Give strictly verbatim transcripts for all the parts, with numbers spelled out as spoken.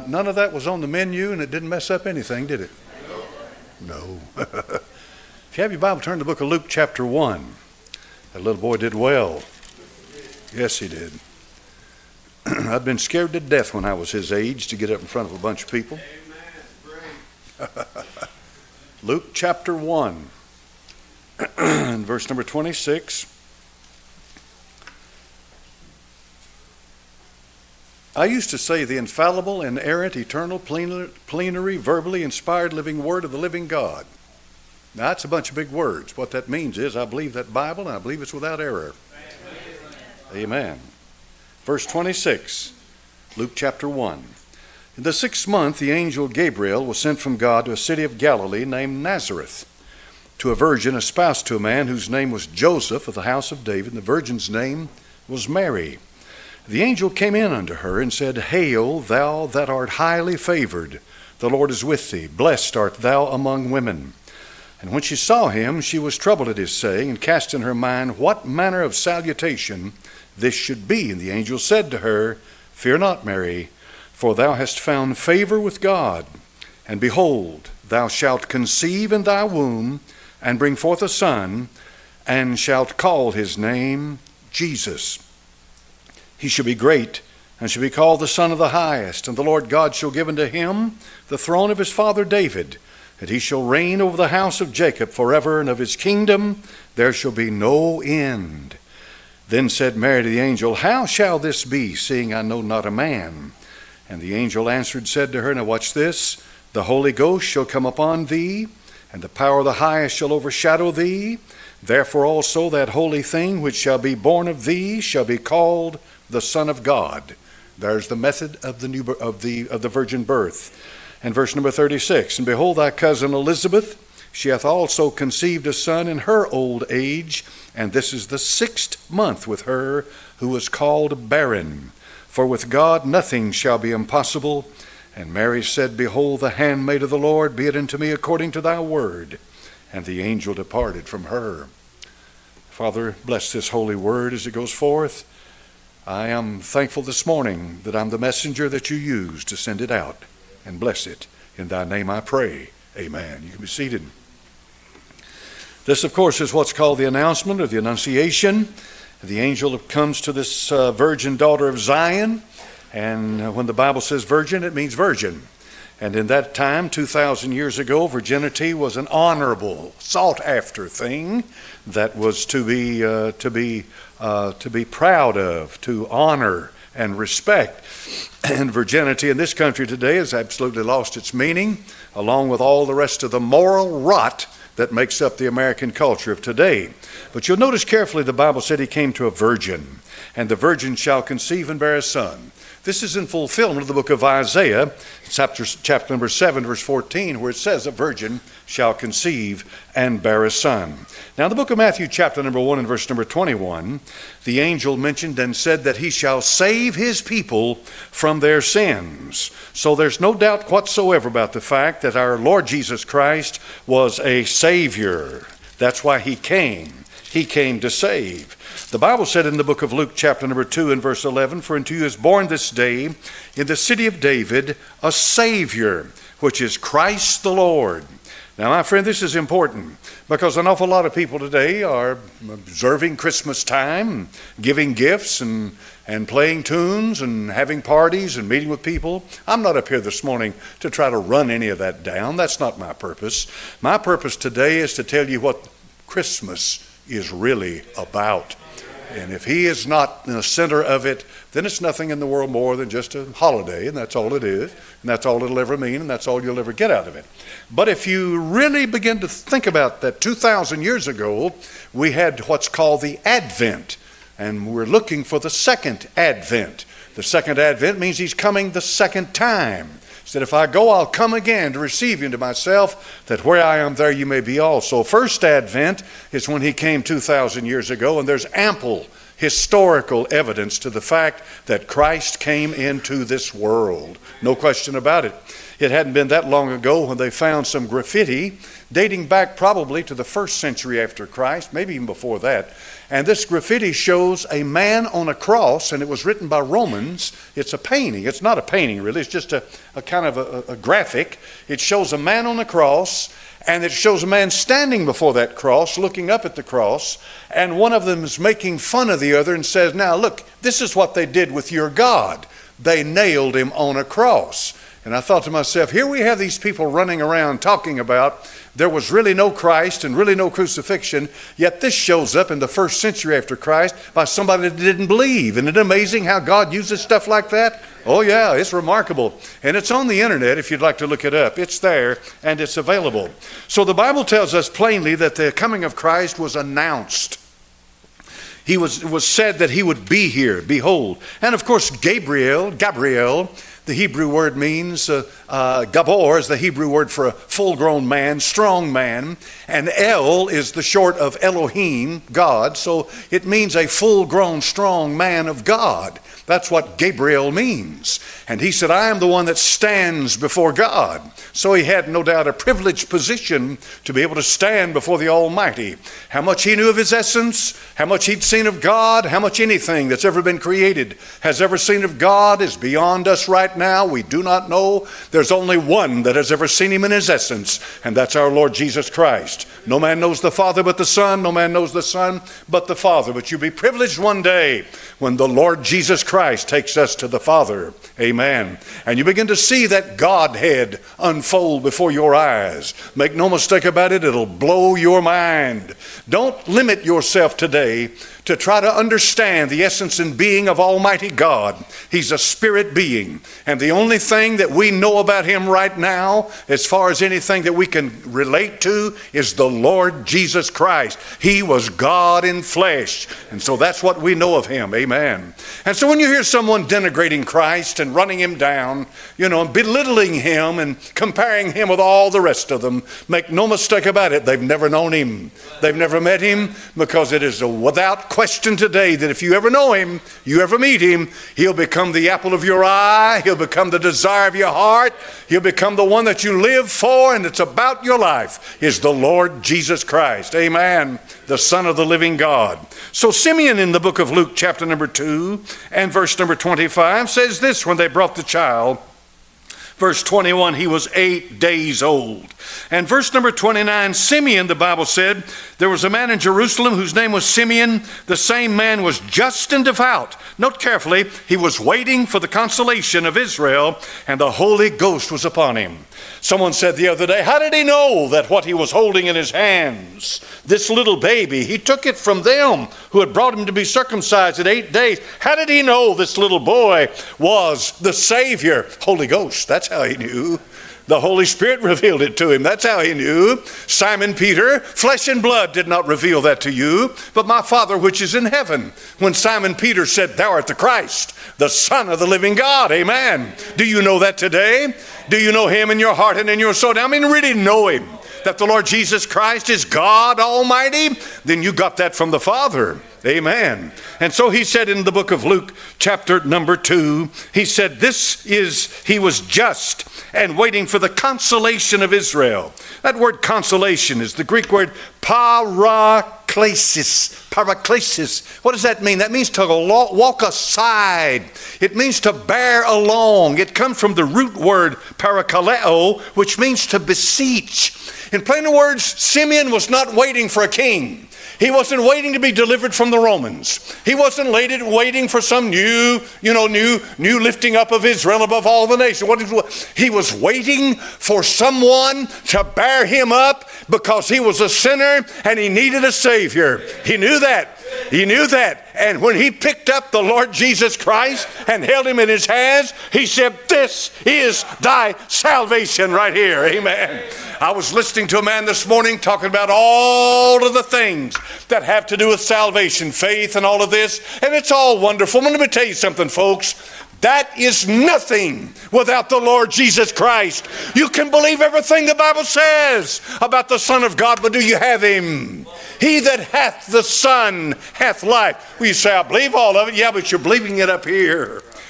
Now, none of that was on the menu, and it didn't mess up anything, did it? No. If you have your Bible, turn to the book of Luke chapter one. That little boy did well. Yes, he did. I'd been scared to death when I was his age to get up in front of a bunch of people. Luke chapter one, and verse number twenty-six. I used to say the infallible, inerrant, eternal, plenary, verbally inspired living word of the living God. Now, that's a bunch of big words. What that means is I believe that Bible, and I believe it's without error. Amen. Amen. Verse twenty-six, Luke chapter one. In the sixth month, the angel Gabriel was sent from God to a city of Galilee named Nazareth, to a virgin espoused to a man whose name was Joseph of the house of David, and the virgin's name was Mary. The angel came in unto her and said, Hail, thou that art highly favored, the Lord is with thee. Blessed art thou among women. And when she saw him, she was troubled at his saying, and cast in her mind what manner of salutation this should be. And the angel said to her, Fear not, Mary, for thou hast found favor with God. And behold, thou shalt conceive in thy womb, and bring forth a son, and shalt call his name Jesus. He shall be great, and shall be called the Son of the Highest. And the Lord God shall give unto him the throne of his father David, and he shall reign over the house of Jacob forever, and of his kingdom there shall be no end. Then said Mary to the angel, How shall this be, seeing I know not a man? And the angel answered, said to her, now watch this, The Holy Ghost shall come upon thee, and the power of the highest shall overshadow thee. Therefore also that holy thing which shall be born of thee shall be called the Son of God. There's the method of the new of the of the virgin birth. And verse number thirty-six, And behold, thy cousin Elizabeth, she hath also conceived a son in her old age, and this is the sixth month with her who was called barren. For with God nothing shall be impossible. And Mary said, Behold, the handmaid of the Lord, be it unto me according to thy word. And the angel departed from her. Father, bless this holy word as it goes forth. I am thankful this morning that I'm the messenger that you use to send it out, and bless it. In thy name I pray. Amen. You can be seated. This, of course, is what's called the announcement or the annunciation. The angel comes to this uh, virgin daughter of Zion, and uh, when the Bible says virgin, it means virgin. And in that time, two thousand years ago, virginity was an honorable, sought-after thing that was to be uh, to be uh, to be proud of, to honor and respect. And virginity in this country today has absolutely lost its meaning, along with all the rest of the moral rot that makes up the American culture of today. But you'll notice carefully the Bible said he came to a virgin, and the virgin shall conceive and bear a son. This is in fulfillment of the book of Isaiah, chapter, chapter number seven, verse fourteen, where it says a virgin shall conceive and bear a son. Now in the book of Matthew, chapter number one and verse number twenty-one, the angel mentioned and said that he shall save his people from their sins. So there's no doubt whatsoever about the fact that our Lord Jesus Christ was a Savior. That's why he came. He came to save. The Bible said in the book of Luke, chapter number two and verse eleven, For unto you is born this day in the city of David a Savior, which is Christ the Lord. Now, my friend, this is important because an awful lot of people today are observing Christmas time, giving gifts and, and playing tunes and having parties and meeting with people. I'm not up here this morning to try to run any of that down. That's not my purpose. My purpose today is to tell you what Christmas is really about. And if he is not in the center of it, then it's nothing in the world more than just a holiday, and that's all it is, and that's all it'll ever mean, and that's all you'll ever get out of it. But if you really begin to think about that, two thousand years ago, we had what's called the Advent, and we're looking for the second Advent. The second Advent means he's coming the second time. He said, if I go, I'll come again to receive you into myself, that where I am, there you may be also. First Advent is when he came two thousand years ago, and there's ample historical evidence to the fact that Christ came into this world. No question about it. It hadn't been that long ago when they found some graffiti dating back probably to the first century after Christ, maybe even before that. And this graffiti shows a man on a cross, and it was written by Romans. It's a painting. It's not a painting, really. It's just a, a kind of a, a graphic. It shows a man on a cross, and it shows a man standing before that cross, looking up at the cross, and one of them is making fun of the other and says, now look, this is what they did with your God. They nailed him on a cross. And I thought to myself, here we have these people running around talking about there was really no Christ and really no crucifixion, yet this shows up in the first century after Christ by somebody that didn't believe. Isn't it amazing how God uses stuff like that? Oh yeah, it's remarkable. And it's on the internet if you'd like to look it up. It's there and it's available. So the Bible tells us plainly that the coming of Christ was announced. He was, it was said that he would be here, behold. And of course, Gabriel, Gabriel, the Hebrew word means, uh, uh, Gabor is the Hebrew word for a full-grown man, strong man. And El is the short of Elohim, God. So it means a full-grown, strong man of God. That's what Gabriel means. And he said, I am the one that stands before God. So he had no doubt a privileged position to be able to stand before the Almighty. How much he knew of his essence, how much he'd seen of God, how much anything that's ever been created has ever seen of God is beyond us right now. We do not know. There's only one that has ever seen him in his essence, and that's our Lord Jesus Christ. No man knows the Father but the Son. No man knows the Son but the Father. But you'll be privileged one day when the Lord Jesus Christ takes us to the Father. Amen. And you begin to see that Godhead unfold before your eyes. Make no mistake about it, it'll blow your mind. Don't limit yourself today to try to understand the essence and being of Almighty God. He's a spirit being. And the only thing that we know about him right now, as far as anything that we can relate to, is the Lord Jesus Christ. He was God in flesh. And so that's what we know of him. Amen. And so when you hear someone denigrating Christ and running him down, you know, and belittling him and comparing him with all the rest of them, make no mistake about it, they've never known him. They've never met him, because it is a without question today that if you ever know him, you ever meet him, he'll become the apple of your eye. He'll become the desire of your heart. He'll become the one that you live for, and it's about your life, is the Lord Jesus Christ. Amen. The Son of the living God. So Simeon in the book of Luke chapter number two and verse number twenty-five says this: when they brought the child, verse twenty-one, he was eight days old. And verse number twenty-nine, Simeon, the Bible said, there was a man in Jerusalem whose name was Simeon. The same man was just and devout. Note carefully, he was waiting for the consolation of Israel, and the Holy Ghost was upon him. Someone said the other day, how did he know that what he was holding in his hands, this little baby, he took it from them who had brought him to be circumcised at eight days. How did he know this little boy was the Savior? Holy Ghost, that's how he knew. The Holy Spirit revealed it to him. That's how he knew. Simon Peter, flesh and blood did not reveal that to you, but my Father which is in heaven. When Simon Peter said, thou art the Christ, the Son of the living God. Amen. Do you know that today? Do you know him in your heart and in your soul? I mean, really know him, that the Lord Jesus Christ is God Almighty? Then you got that from the Father. Amen. And so he said in the book of Luke chapter number two, he said this is, he was just and waiting for the consolation of Israel. That word consolation is the Greek word paraklesis. Paraklesis. What does that mean? That means to walk aside. It means to bear along. It comes from the root word parakaleo, which means to beseech. In plain words, Simeon was not waiting for a king. He wasn't waiting to be delivered from the Romans. He wasn't waiting for some new, you know, new, new lifting up of Israel above all the nations. What is, he was waiting for someone to bear him up because he was a sinner and he needed a Savior. He knew that. He knew that. And when he picked up the Lord Jesus Christ and held him in his hands, he said, this is thy salvation right here. Amen. I was listening to a man this morning talking about all of the things that have to do with salvation, faith, and all of this. And it's all wonderful. Let me tell you something, folks. That is nothing without the Lord Jesus Christ. You can believe everything the Bible says about the Son of God, but do you have him? He that hath the Son hath life. Well, you say, I believe all of it. Yeah, but you're believing it up here.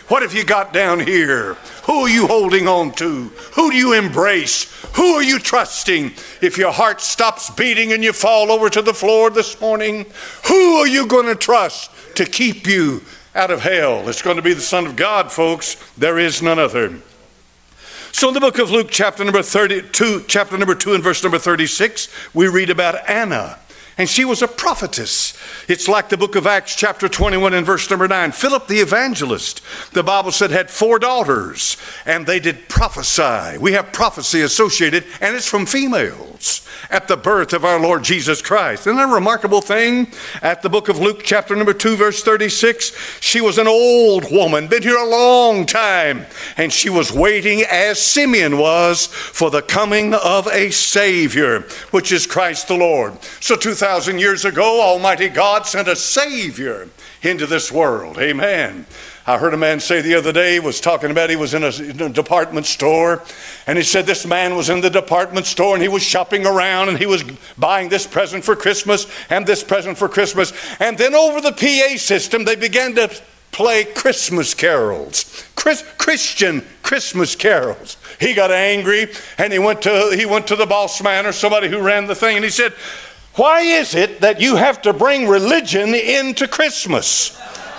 What have you got down here? Who are you holding on to? Who do you embrace? Who are you trusting? If your heart stops beating and you fall over to the floor this morning, who are you going to trust to keep you out of hell? It's going to be the Son of God, folks. There is none other. So in the book of Luke, chapter number thirty-two, chapter number two and verse number thirty-six, we read about Anna. And she was a prophetess. It's like the book of Acts chapter twenty-one and verse number nine. Philip the evangelist, the Bible said, had four daughters, and they did prophesy. We have prophecy associated, and it's from females at the birth of our Lord Jesus Christ. Isn't that a remarkable thing? At the book of Luke chapter number two, verse thirty-six, she was an old woman, been here a long time, and she was waiting, as Simeon was, for the coming of a Savior, which is Christ the Lord. So two thousand years ago, Almighty God sent a Savior into this world. Amen. I heard a man say the other day, was talking about he was in a, in a department store, and he said this man was in the department store and he was shopping around and he was buying this present for Christmas and this present for Christmas. And then over the P A system, they began to play Christmas carols, Chris, Christian Christmas carols. He got angry and he went to he went to the boss man or somebody who ran the thing, and he said, "Why is it that you have to bring religion into Christmas?"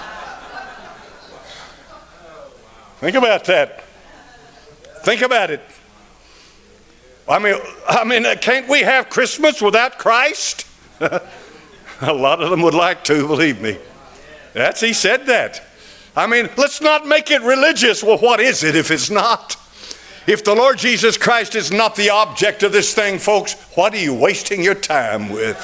Think about that. Think about it. I mean, I mean, can't we have Christmas without Christ? A lot of them would like to, believe me. That's, he said that. I mean, let's not make it religious. Well, what is it if it's not? If the Lord Jesus Christ is not the object of this thing, folks, what are you wasting your time with?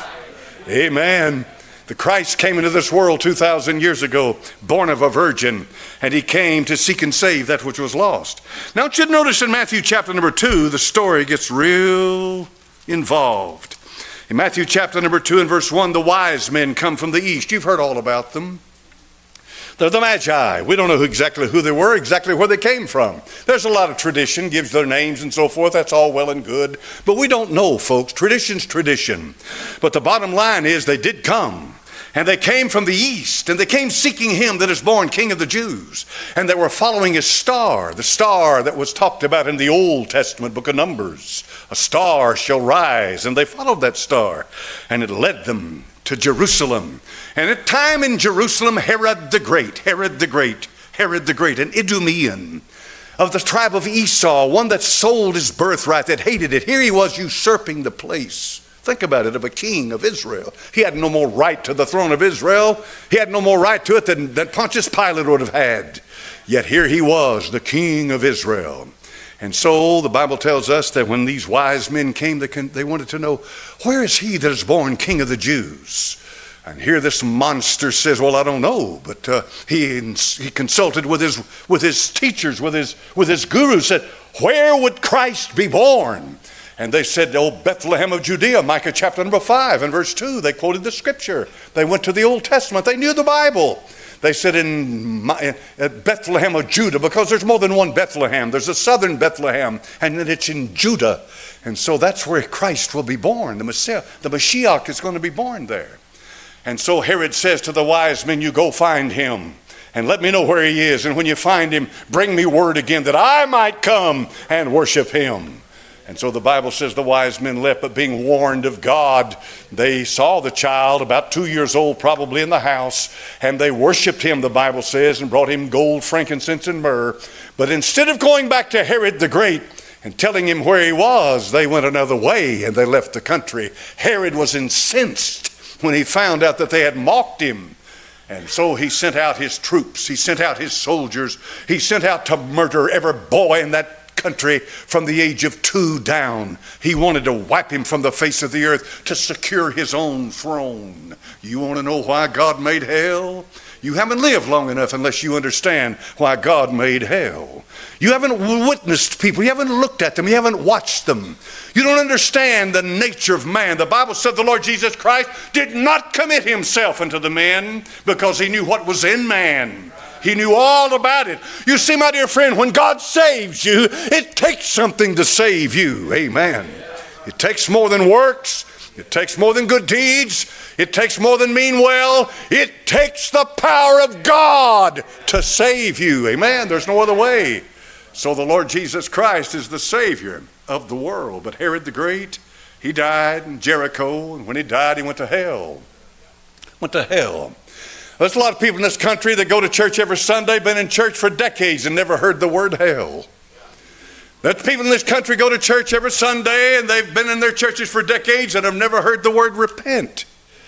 Amen. The Christ came into this world two thousand years ago, born of a virgin, and he came to seek and save that which was lost. Now, I want you to notice in Matthew chapter number two, the story gets real involved. In Matthew chapter number two and verse one, the wise men come from the east. You've heard all about them. They're the Magi. We don't know who exactly who they were, exactly where they came from. There's a lot of tradition, gives their names and so forth. That's all well and good. But we don't know, folks. Tradition's tradition. But the bottom line is they did come. And they came from the east, and they came seeking him that is born King of the Jews. And they were following his star, the star that was talked about in the Old Testament book of Numbers. A star shall rise, and they followed that star, and it led them to Jerusalem. And at time in Jerusalem, Herod the Great, Herod the Great, Herod the Great, an Idumean of the tribe of Esau, one that sold his birthright, that hated it. Here he was usurping the place. Think about it, of a king of Israel. He had no more right to the throne of Israel. He had no more right to it than, than Pontius Pilate would have had. Yet here he was, the king of Israel. And so the Bible tells us that when these wise men came, they, can, they wanted to know, where is he that is born King of the Jews? And here this monster says, well, I don't know. But uh, he, he consulted with his, with his teachers, with his, with his gurus, said, where would Christ be born? And they said, oh, Bethlehem of Judea, Micah chapter number five and verse two. They quoted the scripture. They went to the Old Testament. They knew the Bible. They said in Bethlehem of Judah, because there's more than one Bethlehem. There's a southern Bethlehem, and then it's in Judah. And so that's where Christ will be born. The Messiah, the Mashiach is going to be born there. And so Herod says to the wise men, you go find him and let me know where he is. And when you find him, bring me word again that I might come and worship him. And so the Bible says the wise men left, but being warned of God, they saw the child, about two years old probably, in the house, and they worshiped him, the Bible says, and brought him gold, frankincense, and myrrh. But instead of going back to Herod the Great and telling him where he was, they went another way and they left the country. Herod was incensed when he found out that they had mocked him. And so he sent out his troops, he sent out his soldiers, he sent out to murder every boy in that country from the age of two down. He wanted to wipe him from the face of the earth to secure his own throne. You want to know why God made hell? You haven't lived long enough unless you understand why God made hell. You haven't witnessed people. You haven't looked at them. You haven't watched them. You don't understand the nature of man. The Bible said the Lord Jesus Christ did not commit himself unto the men because he knew what was in man. He knew all about it. You see, my dear friend, when God saves you, it takes something to save you. Amen. It takes more than works. It takes more than good deeds. It takes more than mean well. It takes the power of God to save you. Amen. There's no other way. So the Lord Jesus Christ is the Savior of the world. But Herod the Great, he died in Jericho, and when he died, he went to hell. Went to hell. There's a lot of people in this country that go to church every Sunday, been in church for decades and never heard the word hell. There's people in this country go to church every Sunday and they've been in their churches for decades and have never heard the word repent.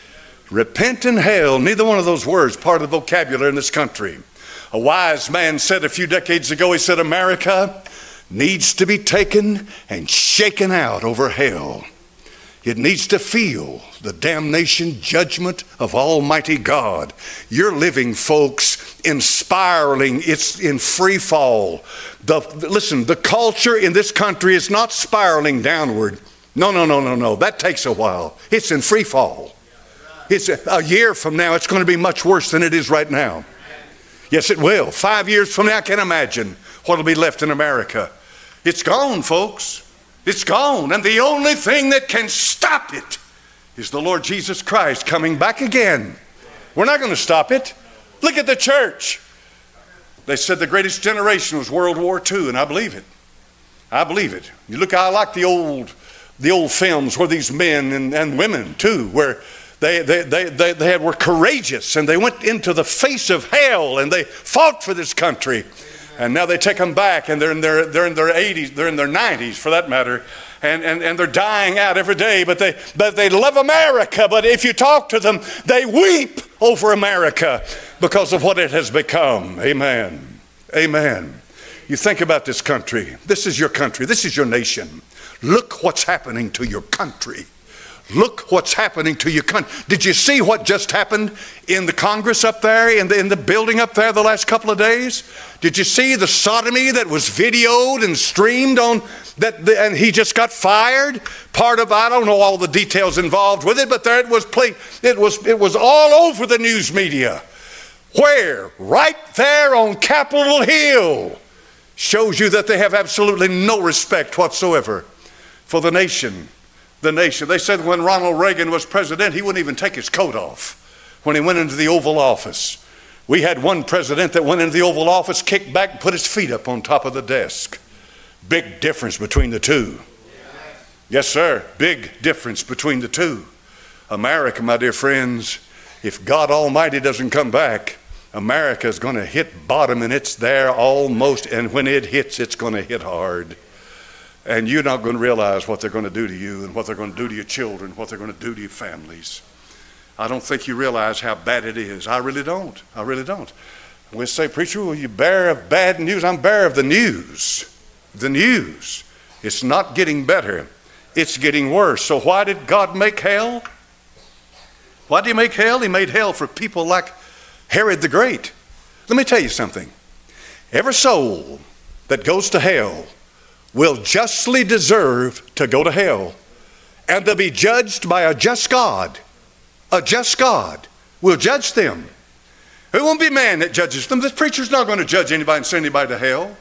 Repent and hell, neither one of those words part of the vocabulary in this country. A wise man said a few decades ago, he said, America needs to be taken and shaken out over hell. It needs to feel the damnation judgment of Almighty God. You're living, folks, in spiraling. It's in free fall. The, listen, the culture in this country is not spiraling downward. No, no, no, no, no. That takes a while. It's in free fall. It's a, a year from now, it's going to be much worse than it is right now. Yes, it will. Five years from now, I can't imagine what will be left in America. It's gone, folks. It's gone. And the only thing that can stop it is the Lord Jesus Christ coming back again. We're not going to stop it. Look at the church. They said the greatest generation was World War Two, and I believe it. I believe it. You look, I like the old the old films where these men and, and women too, where they they, they, they, they had, were courageous and they went into the face of hell and they fought for this country. And now they take them back, and they're in their they're in their eighties, they're in their nineties for that matter, and, and, and they're dying out every day. But they but they love America. But if you talk to them, they weep over America because of what it has become. Amen. Amen. You think about this country. This is your country. This is your nation. Look what's happening to your country. Look what's happening to your country. Did you see what just happened in the Congress up there, in the, in the building up there the last couple of days? Did you see the sodomy that was videoed and streamed on that? The, and he just got fired. Part of, I don't know all the details involved with it, but there it was. Play, it was. It was all over the news media. Where? Right there on Capitol Hill. Shows you that they have absolutely no respect whatsoever for the nation. The nation. They said when Ronald Reagan was president, he wouldn't even take his coat off when he went into the Oval Office. We had one president that went into the Oval Office, kicked back, and put his feet up on top of the desk. Big difference between the two. Yes, sir. Big difference between the two. America, my dear friends, if God Almighty doesn't come back, America is going to hit bottom, and it's there almost, and when it hits, it's going to hit hard. And you're not going to realize what they're going to do to you and what they're going to do to your children, what they're going to do to your families. I don't think you realize how bad it is. I really don't. I really don't. We say, preacher, well, you bearer of bad news. I'm bearer of the news. The news. It's not getting better. It's getting worse. So why did God make hell? Why did he make hell? He made hell for people like Herod the Great. Let me tell you something. Every soul that goes to hell will justly deserve to go to hell and to be judged by a just God. A just God will judge them. It won't be man that judges them. This preacher's not going to judge anybody and send anybody to hell.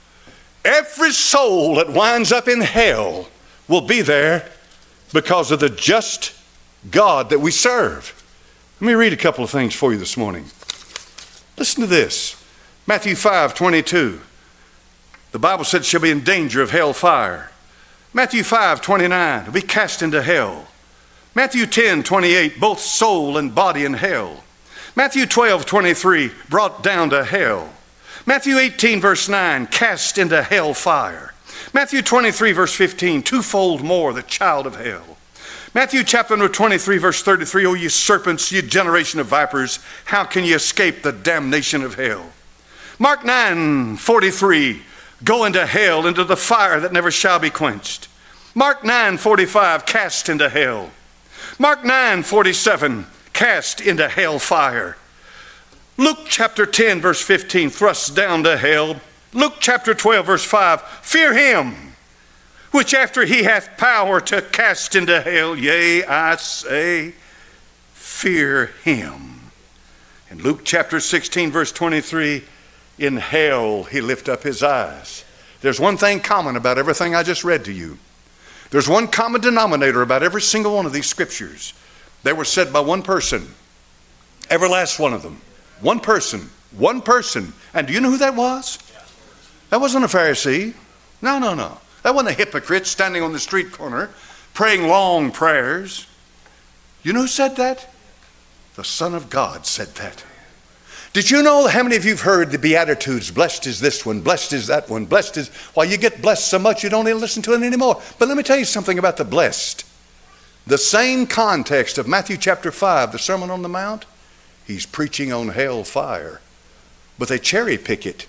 Every soul that winds up in hell will be there because of the just God that we serve. Let me read a couple of things for you this morning. Listen to this. Matthew five twenty-two. The Bible said she'll be in danger of hell fire. Matthew five twenty-nine, be cast into hell. Matthew ten twenty-eight, both soul and body in hell. Matthew twelve twenty-three, brought down to hell. Matthew eighteen verse nine, cast into hell fire. Matthew twenty-three verse fifteen, twofold more, the child of hell. Matthew chapter number twenty-three verse thirty-three, O ye serpents, ye generation of vipers, how can ye escape the damnation of hell? Mark nine forty-three, go into hell, into the fire that never shall be quenched. Mark nine forty-five, cast into hell. Mark nine forty-seven, cast into hell fire. Luke chapter ten verse fifteen, thrust down to hell. Luke chapter twelve verse five, fear him, which after he hath power to cast into hell, yea, I say, fear him. In Luke chapter sixteen verse twenty-three, in hell he lift up his eyes. There's one thing common about everything I just read to you. There's one common denominator about every single one of these scriptures. They were said by one person. Every last one of them. One person. One person. And do you know who that was? That wasn't a Pharisee. No, no, no. That wasn't a hypocrite standing on the street corner praying long prayers. You know who said that? The Son of God said that. Did you know how many of you have heard the Beatitudes? Blessed is this one, blessed is that one, blessed is... Why, you get blessed so much you don't even listen to it anymore. But let me tell you something about the blessed. The same context of Matthew chapter five, the Sermon on the Mount, he's preaching on hell fire. But they cherry pick it.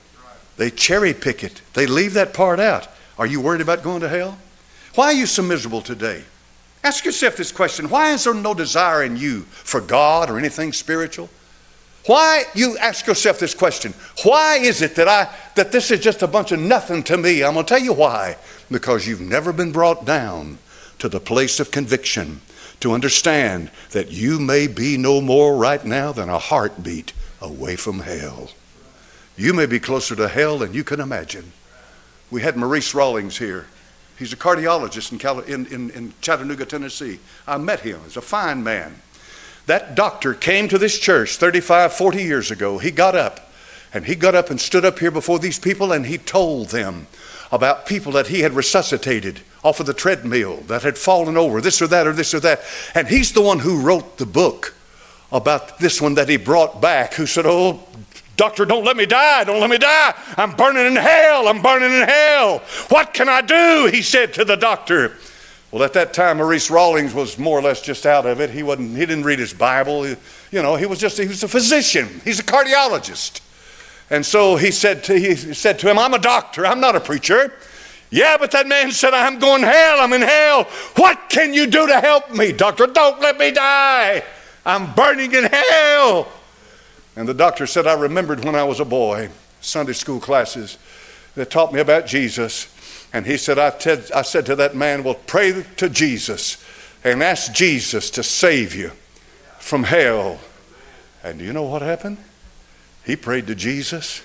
They cherry pick it. They leave that part out. Are you worried about going to hell? Why are you so miserable today? Ask yourself this question. Why is there no desire in you for God or anything spiritual? Why, you ask yourself this question, why is it that I that this is just a bunch of nothing to me? I'm going to tell you why. Because you've never been brought down to the place of conviction to understand that you may be no more right now than a heartbeat away from hell. You may be closer to hell than you can imagine. We had Maurice Rawlings here. He's a cardiologist in, Cali- in, in, in Chattanooga, Tennessee. I met him. He's a fine man. That doctor came to this church thirty-five, forty years ago. He got up, and he got up and stood up here before these people, and he told them about people that he had resuscitated off of the treadmill, that had fallen over, this or that or this or that. And he's the one who wrote the book about this one that he brought back, who said, oh, doctor, don't let me die, don't let me die. I'm burning in hell, I'm burning in hell. What can I do? He said to the doctor. Well, at that time, Maurice Rawlings was more or less just out of it. He wasn't. He didn't read his Bible. He, you know, he was just. He was a physician. He's a cardiologist, and so he said to he said to him, "I'm a doctor. I'm not a preacher." Yeah, but that man said, "I'm going to hell. I'm in hell. What can you do to help me, doctor? Don't let me die. I'm burning in hell." And the doctor said, "I remembered when I was a boy, Sunday school classes that taught me about Jesus." And he said, I, te- I said to that man, well, pray to Jesus and ask Jesus to save you from hell. And do you know what happened? He prayed to Jesus,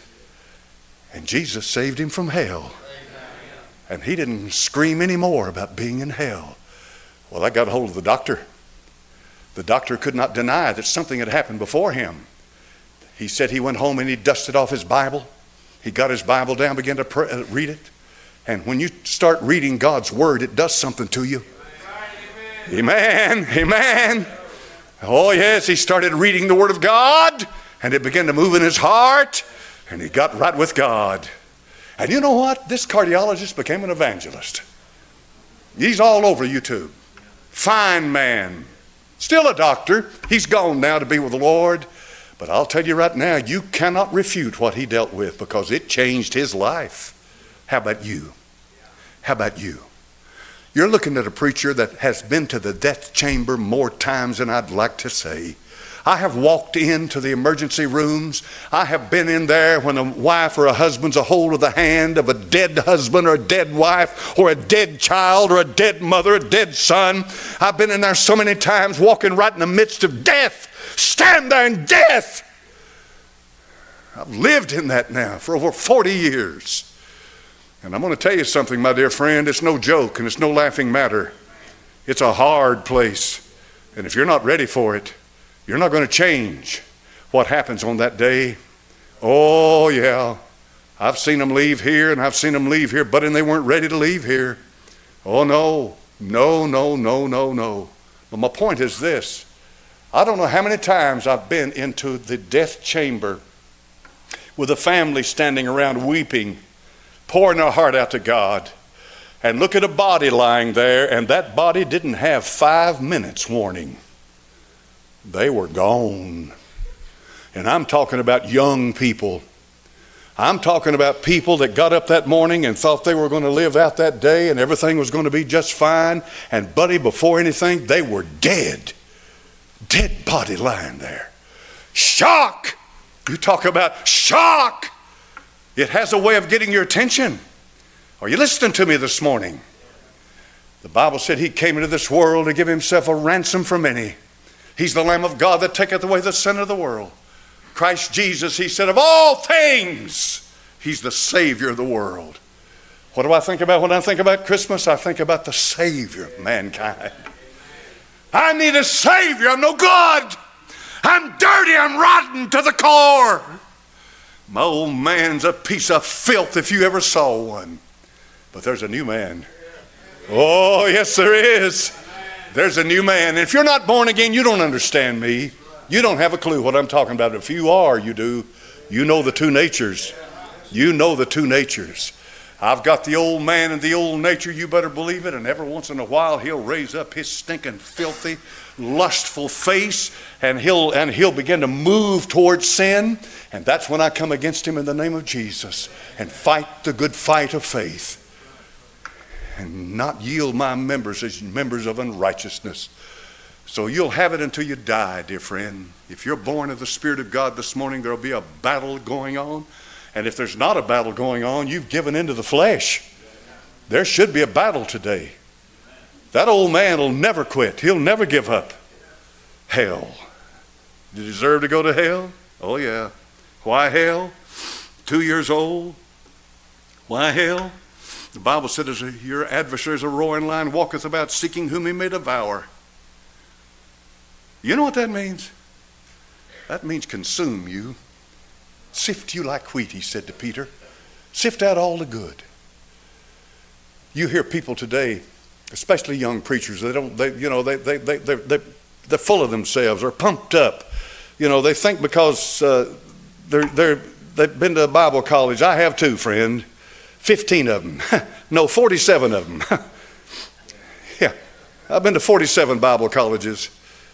and Jesus saved him from hell. And he didn't scream anymore about being in hell. Well, I got a hold of the doctor. The doctor could not deny that something had happened before him. He said he went home and he dusted off his Bible. He got his Bible down, began to pray, uh, read it. And when you start reading God's word, it does something to you. Amen. Amen. Amen. Oh yes, he started reading the word of God, and it began to move in his heart, and he got right with God. And you know what? This cardiologist became an evangelist. He's all over YouTube. Fine man. Still a doctor. He's gone now to be with the Lord. But I'll tell you right now, you cannot refute what he dealt with, because it changed his life. How about you? How about you? You're looking at a preacher that has been to the death chamber more times than I'd like to say. I have walked into the emergency rooms. I have been in there when a wife or a husband's a hold of the hand of a dead husband or a dead wife or a dead child or a dead mother, a dead son. I've been in there so many times, walking right in the midst of death. Stand there in death. I've lived in that now for over forty years. And I'm going to tell you something, my dear friend. It's no joke and it's no laughing matter. It's a hard place. And if you're not ready for it, you're not going to change what happens on that day. Oh, yeah. I've seen them leave here and I've seen them leave here, but and they weren't ready to leave here. Oh, no. No, no, no, no, no. But my point is this. I don't know how many times I've been into the death chamber with a family standing around weeping, pouring their heart out to God, and look at a body lying there, and that body didn't have five minutes warning. They were gone. And I'm talking about young people. I'm talking about people that got up that morning and thought they were going to live out that day and everything was going to be just fine. And buddy, before anything, they were dead. Dead body lying there. Shock! You talk about shock! It has a way of getting your attention. Are you listening to me this morning? The Bible said he came into this world to give himself a ransom for many. He's the Lamb of God that taketh away the sin of the world. Christ Jesus, he said, of all things, he's the Savior of the world. What do I think about when I think about Christmas? I think about the Savior of mankind. I need a Savior. I'm no good. I'm dirty. I'm rotten to the core. My old man's a piece of filth if you ever saw one. But there's a new man. Oh, yes, there is. There's a new man. And if you're not born again, you don't understand me. You don't have a clue what I'm talking about. If you are, you do. You know the two natures. You know the two natures. I've got the old man and the old nature, you better believe it, and every once in a while he'll raise up his stinking, filthy, lustful face, and he'll and he'll begin to move towards sin, and that's when I come against him in the name of Jesus and fight the good fight of faith and not yield my members as members of unrighteousness. So you'll have it until you die, dear friend. If you're born of the Spirit of God this morning, there'll be a battle going on. And if there's not a battle going on, you've given into the flesh. There should be a battle today. That old man will never quit. He'll never give up. Hell. Do you deserve to go to hell? Oh, yeah. Why hell? Two years old. Why hell? The Bible said, as your adversary is a roaring lion, walketh about seeking whom he may devour. You know what that means? That means consume you. Sift you like wheat, he said to Peter. Sift out all the good. You hear people today, especially young preachers, they don't, they, you know, they, they, they, they, they, they're full of themselves or pumped up. You know, they think because uh, they're, they're, they've been to a Bible college. I have too, friend. fifteen of them. No, forty-seven of them. Yeah, I've been to forty-seven Bible colleges.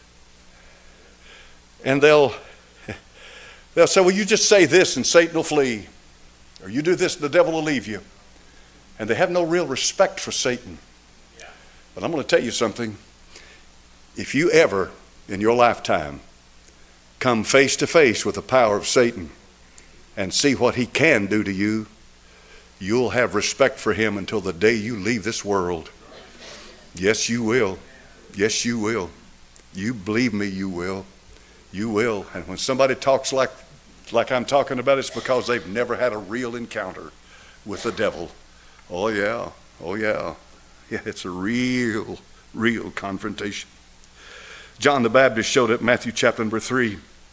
And they'll They'll say, well, you just say this and Satan will flee. Or you do this and the devil will leave you. And they have no real respect for Satan. Yeah. But I'm going to tell you something. If you ever, in your lifetime, come face to face with the power of Satan and see what he can do to you, you'll have respect for him until the day you leave this world. Yes, you will. Yes, you will. You believe me, you will. You will. And when somebody talks like like I'm talking about, it's because they've never had a real encounter with the devil. Oh yeah. Oh yeah. Yeah, it's a real, real confrontation. John the Baptist showed up in Matthew chapter number three.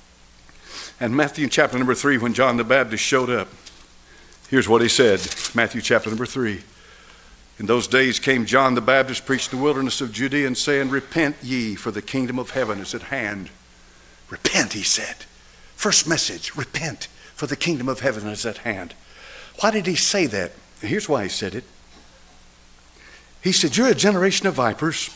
And Matthew chapter number three, when John the Baptist showed up, here's what he said. Matthew chapter number three. In those days came John the Baptist, preached in the wilderness of Judea, and saying, repent ye, for the kingdom of heaven is at hand. Repent, he said. First message, repent, for the kingdom of heaven is at hand. Why did he say that? Here's why he said it. He said, you're a generation of vipers.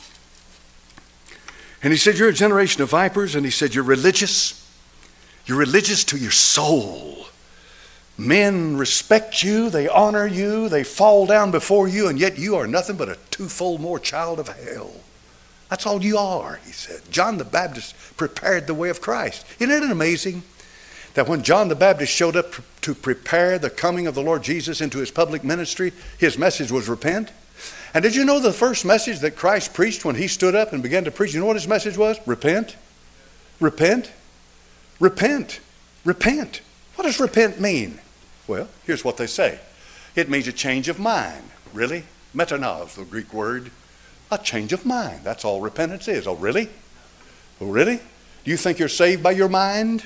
And he said, you're a generation of vipers. And he said, you're religious. You're religious to your soul. Men respect you. They honor you. They fall down before you. And yet you are nothing but a twofold more child of hell. That's all you are, he said. John the Baptist prepared the way of Christ. Isn't it amazing that when John the Baptist showed up to prepare the coming of the Lord Jesus into his public ministry, his message was repent? And did you know the first message that Christ preached when he stood up and began to preach? You know what his message was? Repent. Repent. Repent. Repent. What does repent mean? Well, here's what they say. It means a change of mind. Really? Metanos, the Greek word. A change of mind. That's all repentance is. Oh, really? Oh, really? Do you think you're saved by your mind?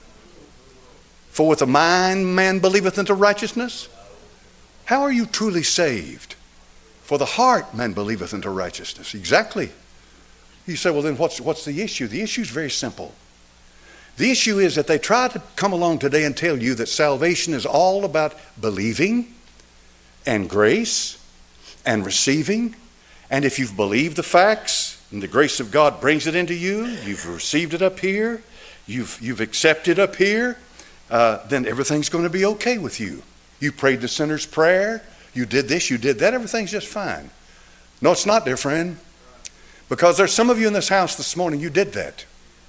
For with the mind man believeth unto righteousness. How are you truly saved? For the heart man believeth unto righteousness. Exactly. You say, well then what's, what's the issue? The issue is very simple. The issue is that they try to come along today and tell you that salvation is all about believing and grace and receiving. And if you've believed the facts and the grace of God brings it into you, you've received it up here, you've, you've accepted up here, uh, then everything's going to be okay with you. You prayed the sinner's prayer, you did this, you did that, everything's just fine. No, it's not, dear friend. Because there's some of you in this house this morning, you did that.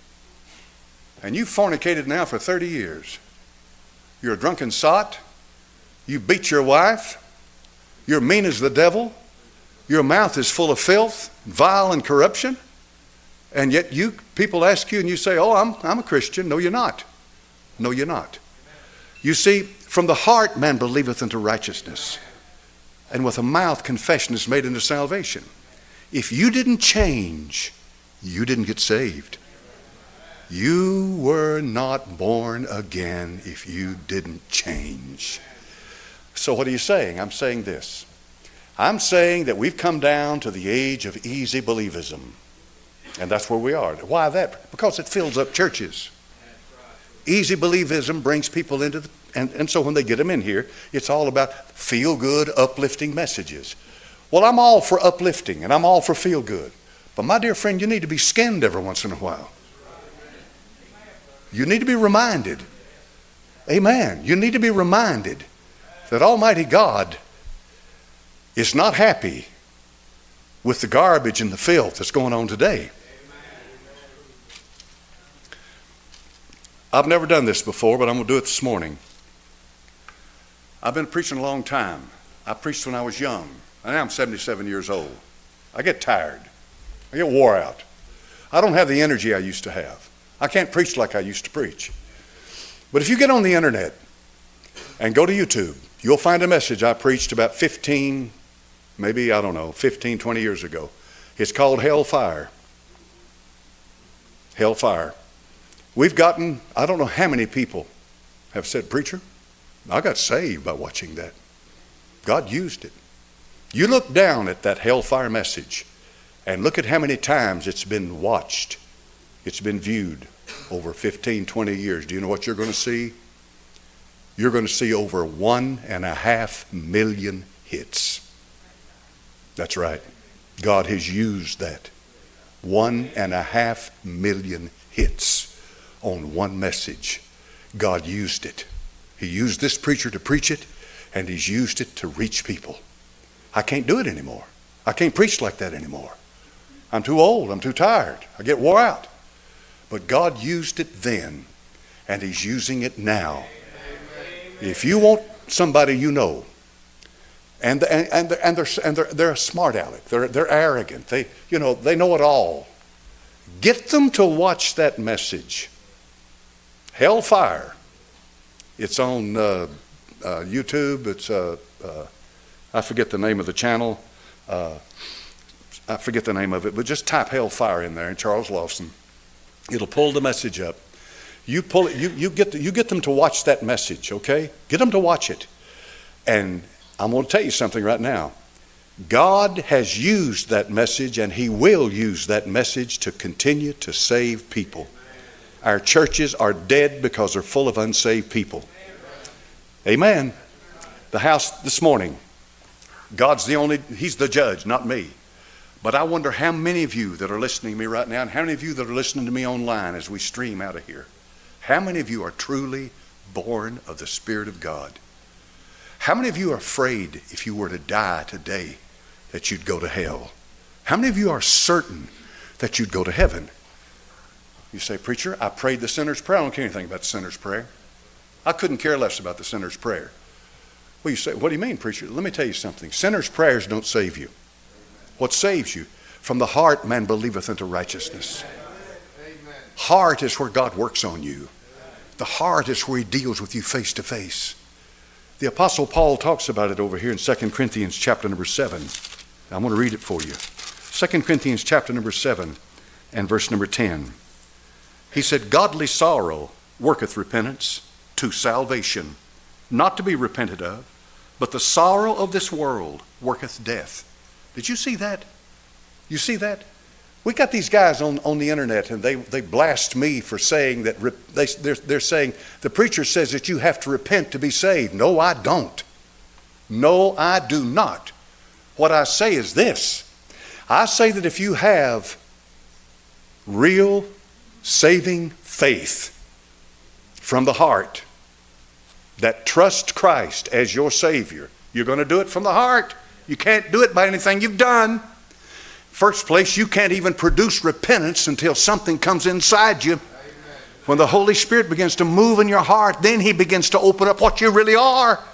And you've fornicated now for thirty years. You're a drunken sot. You beat your wife. You're mean as the devil. Your mouth is full of filth, vile, and corruption. And yet you people ask you and you say, oh, I'm, I'm a Christian. No, you're not. No, you're not. You see, from the heart man believeth unto righteousness. and with a mouth confession is made unto salvation. If you didn't change, you didn't get saved. You were not born again if you didn't change. So what are you saying? I'm saying this. I'm saying that we've come down to the age of easy believism. And that's where we are. Why that? Because it fills up churches. Easy believism brings people into the, and, and so when they get them in here, it's all about feel-good, uplifting messages. Well, I'm all for uplifting and I'm all for feel-good. But my dear friend, you need to be skinned every once in a while. You need to be reminded. Amen. You need to be reminded that Almighty God is not happy with the garbage and the filth that's going on today. I've never done this before, but I'm going to do it this morning. I've been preaching a long time. I preached when I was young. And now I'm seventy-seven years old. I get tired. I get wore out. I don't have the energy I used to have. I can't preach like I used to preach. But if you get on the internet and go to YouTube, you'll find a message I preached about fifteen, maybe, I don't know, fifteen, twenty years ago. It's called Hellfire. Hellfire. We've gotten, I don't know how many people have said, preacher, I got saved by watching that. God used it. You look down at that Hellfire message and look at how many times it's been watched. It's been viewed over fifteen, twenty years. Do you know what you're going to see? You're going to see over one and a half million hits. That's right. God has used that. One and a half million hits on one message. God used it. He used this preacher to preach it, and he's used it to reach people. I can't do it anymore. I can't preach like that anymore. I'm too old. I'm too tired. I get wore out. But God used it then, and he's using it now. If you want somebody you know, and and and they're and they're, and they're, they're a smart aleck, they're they're arrogant, they you know they know it all. Get them to watch that message. Hellfire. It's on uh, uh, YouTube. It's uh, uh, I forget the name of the channel. Uh, I forget the name of it, but just type Hellfire in there and Charles Lawson. It'll pull the message up. You pull it. You you get the, you get them to watch that message. Okay, get them to watch it. And I'm going to tell you something right now. God has used that message, and he will use that message to continue to save people. Our churches are dead because they're full of unsaved people. Amen. The house this morning, God's the only, he's the judge, not me. But I wonder how many of you that are listening to me right now, and how many of you that are listening to me online as we stream out of here, how many of you are truly born of the Spirit of God? How many of you are afraid if you were to die today that you'd go to hell? How many of you are certain that you'd go to heaven? You say, preacher, I prayed the sinner's prayer. I don't care anything about the sinner's prayer. I couldn't care less about the sinner's prayer. Well, you say, what do you mean, preacher? Let me tell you something. Sinner's prayers don't save you. What saves you? From the heart man believeth unto righteousness. Heart is where God works on you. The heart is where he deals with you face to face. The Apostle Paul talks about it over here in Second Corinthians chapter number seven. I'm going to read it for you. Second Corinthians chapter number seven and verse number ten. He said, godly sorrow worketh repentance to salvation, not to be repented of, but the sorrow of this world worketh death. Did you see that? You see that? We got these guys on, on the internet, and they, they blast me for saying that, re, they, they're, they're saying, the preacher says that you have to repent to be saved. No, I don't. No, I do not. What I say is this. I say that if you have real saving faith from the heart that trust Christ as your Savior, you're going to do it from the heart. You can't do it by anything you've done. First place, you can't even produce repentance until something comes inside you. Amen. When the Holy Spirit begins to move in your heart, then he begins to open up what you really are.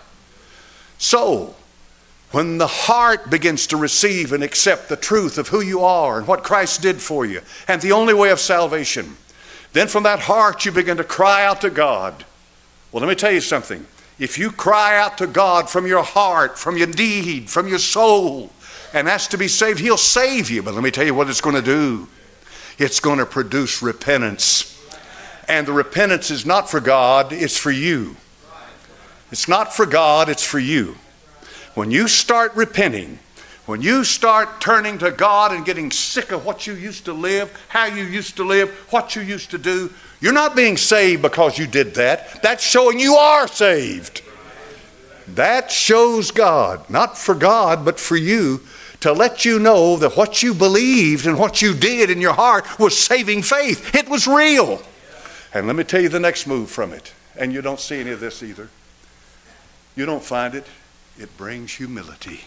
So, when the heart begins to receive and accept the truth of who you are and what Christ did for you and the only way of salvation, then from that heart you begin to cry out to God. Well, let me tell you something. If you cry out to God from your heart, from your need, from your soul, and ask to be saved, He'll save you. But let me tell you what it's going to do. It's going to produce repentance. And the repentance is not for God, it's for you. It's not for God, it's for you. When you start repenting, when you start turning to God and getting sick of what you used to live, how you used to live, what you used to do, you're not being saved because you did that. That's showing you are saved. That shows God, not for God, but for you, to let you know that what you believed and what you did in your heart was saving faith. It was real. And let me tell you the next move from it. And you don't see any of this either. You don't find it. It brings humility.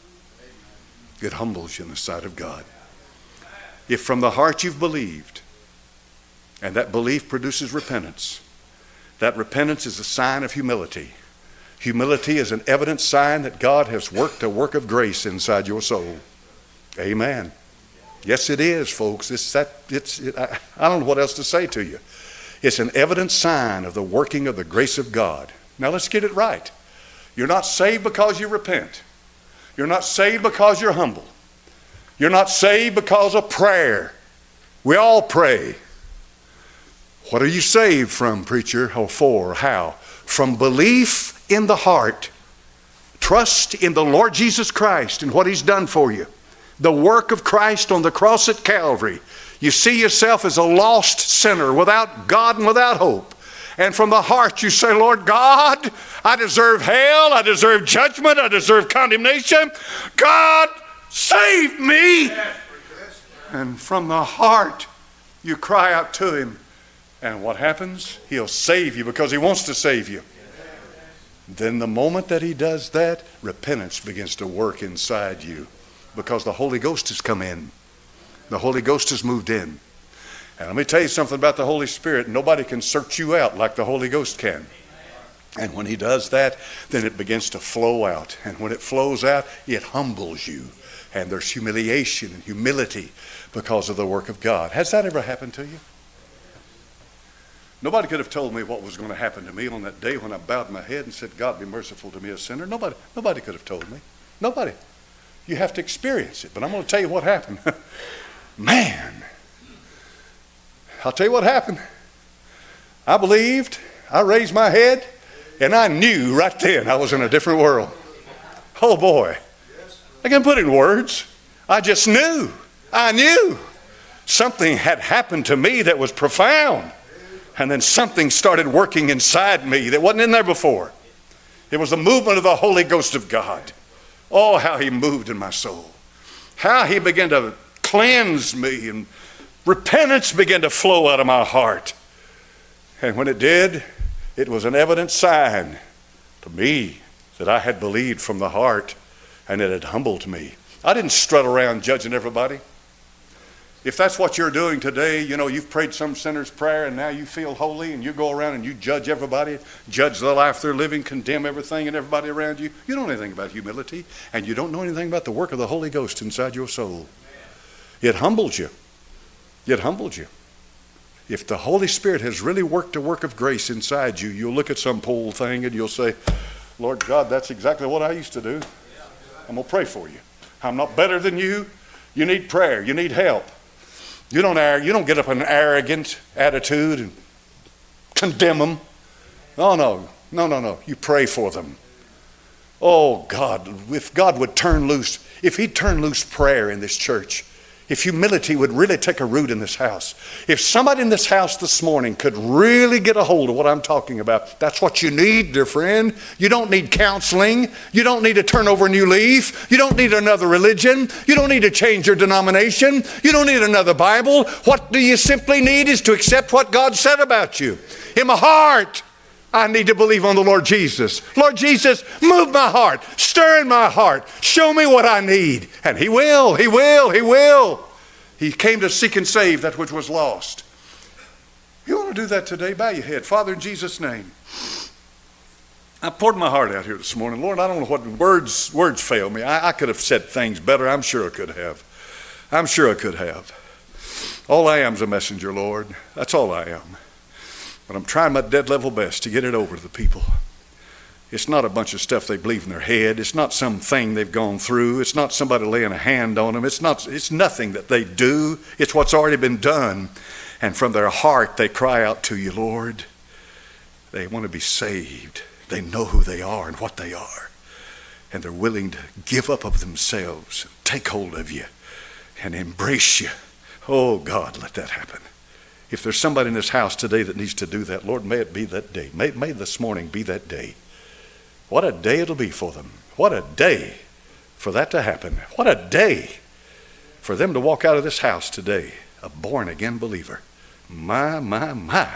It humbles you in the sight of God. If from the heart you've believed, and that belief produces repentance, that repentance is a sign of humility. Humility is an evident sign that God has worked a work of grace inside your soul. Amen. Yes, it is, folks. It's that. It's. It, I, I don't know what else to say to you. It's an evident sign of the working of the grace of God. Now let's get it right. You're not saved because you repent. You're not saved because you're humble. You're not saved because of prayer. We all pray. What are you saved from, preacher? Or for? How? From belief in the heart. Trust in the Lord Jesus Christ and what He's done for you. The work of Christ on the cross at Calvary. You see yourself as a lost sinner without God and without hope. And from the heart you say, Lord God, I deserve hell, I deserve judgment, I deserve condemnation. God, save me. And from the heart you cry out to Him. And what happens? He'll save you because He wants to save you. Then the moment that He does that, repentance begins to work inside you because the Holy Ghost has come in. The Holy Ghost has moved in. And let me tell you something about the Holy Spirit. Nobody can search you out like the Holy Ghost can. And when He does that, then it begins to flow out. And when it flows out, it humbles you. And there's humiliation and humility because of the work of God. Has that ever happened to you? Nobody could have told me what was going to happen to me on that day when I bowed my head and said, God, be merciful to me, a sinner. Nobody, nobody could have told me. Nobody. You have to experience it. But I'm going to tell you what happened. Man, I'll tell you what happened. I believed, I raised my head, and I knew right then I was in a different world. Oh boy, I can't put it in words. I just knew, I knew something had happened to me that was profound. And then something started working inside me that wasn't in there before. It was the movement of the Holy Ghost of God. Oh, how He moved in my soul. How He began to cleanse me, and repentance began to flow out of my heart. And when it did, it was an evident sign to me that I had believed from the heart, and it had humbled me. I didn't strut around judging everybody. If that's what you're doing today, you know, you've prayed some sinner's prayer and now you feel holy and you go around and you judge everybody, judge the life they're living, condemn everything and everybody around you. You don't know anything about humility, and you don't know anything about the work of the Holy Ghost inside your soul. It humbles you. It humbles you. If the Holy Spirit has really worked a work of grace inside you, you'll look at some poor thing and you'll say, Lord God, that's exactly what I used to do. I'm going to pray for you. I'm not better than you. You need prayer. You need help. You don't, you don't get up in an arrogant attitude and condemn them. No, no, no, no, no. You pray for them. Oh, God, if God would turn loose, if He'd turn loose prayer in this church, if humility would really take a root in this house, if somebody in this house this morning could really get a hold of what I'm talking about, that's what you need, dear friend. You don't need counseling. You don't need to turn over a new leaf. You don't need another religion. You don't need to change your denomination. You don't need another Bible. What do you simply need is to accept what God said about you. In my heart, I need to believe on the Lord Jesus. Lord Jesus, move my heart. Stir in my heart. Show me what I need. And He will. He will. He will. He came to seek and save that which was lost. You want to do that today? Bow your head. Father, in Jesus' name, I poured my heart out here this morning. Lord, I don't know what words words fail me. I, I could have said things better. I'm sure I could have. I'm sure I could have. All I am is a messenger, Lord. That's all I am. But I'm trying my dead level best to get it over to the people. It's not a bunch of stuff they believe in their head. It's not some thing they've gone through. It's not somebody laying a hand on them. It's not, it's nothing that they do. It's what's already been done. And from their heart, they cry out to you, Lord. They want to be saved. They know who they are and what they are. And they're willing to give up of themselves, and take hold of you, and embrace you. Oh, God, let that happen. If there's somebody in this house today that needs to do that, Lord, may it be that day. May, may this morning be that day. What a day it'll be for them. What a day for that to happen. What a day for them to walk out of this house today, a born-again believer. My, my, my.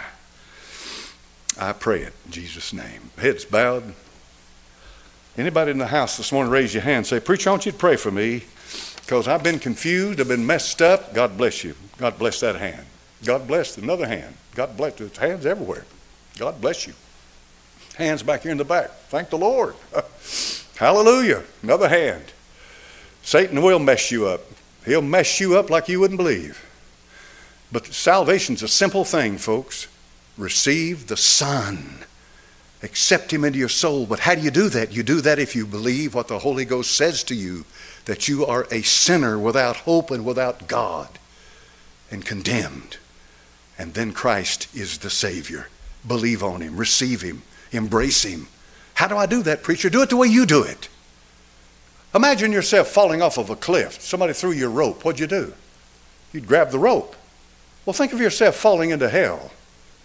I pray it in Jesus' name. Heads bowed. Anybody in the house this morning, raise your hand and say, Preacher, I want you to pray for me because I've been confused, I've been messed up. God bless you. God bless that hand. God bless another hand. God bless. There's hands everywhere. God bless you. Hands back here in the back. Thank the Lord. Hallelujah. Another hand. Satan will mess you up. He'll mess you up like you wouldn't believe. But salvation's a simple thing, folks. Receive the Son. Accept him into your soul. But how do you do that? You do that if you believe what the Holy Ghost says to you, that you are a sinner without hope and without God and condemned. And then Christ is the Savior. Believe on him. Receive him. Embrace him. How do I do that, preacher? Do it the way you do it. Imagine yourself falling off of a cliff. Somebody threw you a rope. What'd you do? You'd grab the rope. Well, think of yourself falling into hell.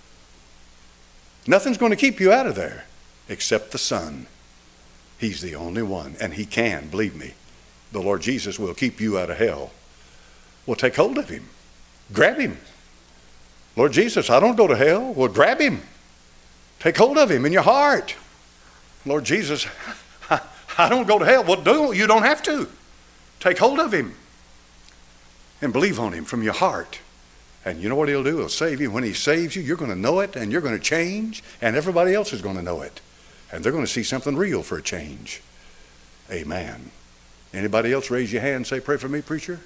Nothing's going to keep you out of there except the Son. He's the only one, and he can, believe me. The Lord Jesus will keep you out of hell. Well, take hold of him. Grab him. Lord Jesus, I don't go to hell. Well, grab him. Take hold of him in your heart. Lord Jesus, I, I don't go to hell. Well, do, you don't have to. Take hold of him and believe on him from your heart. And you know what he'll do? He'll save you. When he saves you, you're going to know it, and you're going to change, and everybody else is going to know it. And they're going to see something real for a change. Amen. Anybody else raise your hand and say, pray for me, preacher?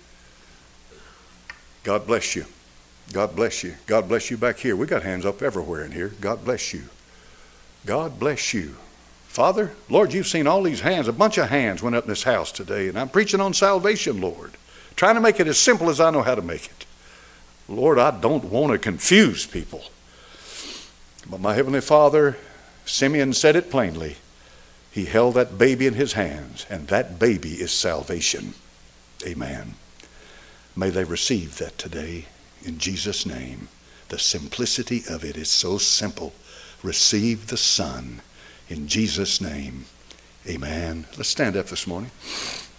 God bless you. God bless you. God bless you back here. We got hands up everywhere in here. God bless you. God bless you. Father, Lord, you've seen all these hands. A bunch of hands went up in this house today, and I'm preaching on salvation, Lord. Trying to make it as simple as I know how to make it. Lord, I don't want to confuse people. But my Heavenly Father, Simeon said it plainly. He held that baby in his hands, and that baby is salvation. Amen. May they receive that today in Jesus' name. The simplicity of it is so simple. Receive the Son in Jesus' name. Amen. Let's stand up this morning.